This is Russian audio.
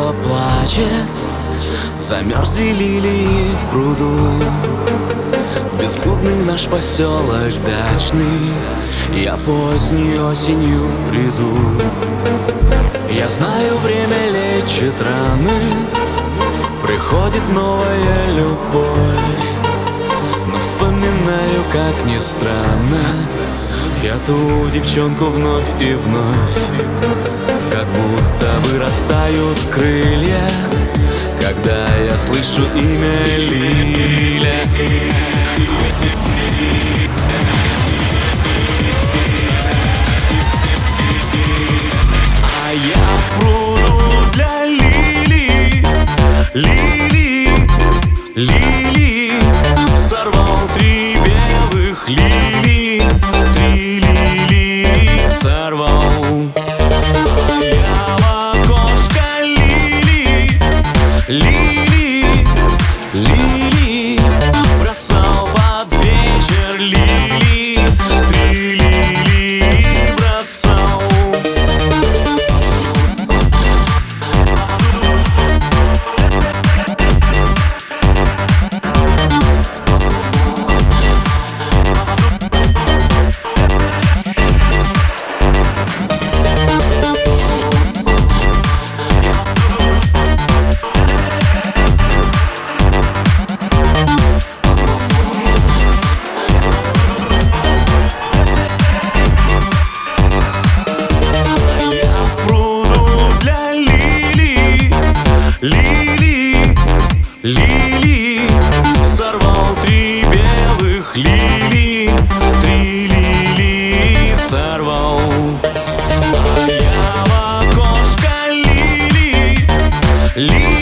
кто плачет, замерзли лилии в пруду. В безлюдный наш поселок дачный я поздней осенью приду. Я знаю, время лечит раны, приходит новая любовь. Но вспоминаю, как ни странно, я ту девчонку вновь и вновь. Как будто вырастают крылья, когда я слышу имя Лиля. А я в пруду для лилий, лилий, лилий, сорвал 3 белых лилии, 3 лилии сорвал. А я в окошко лилий, лилии, лилии, бросал под вечер лилии, 3 лилии бросал. Лилии, лилии, сорвал 3 белых лилии, 3 лилии сорвал. А я в окошко лилии, лилии.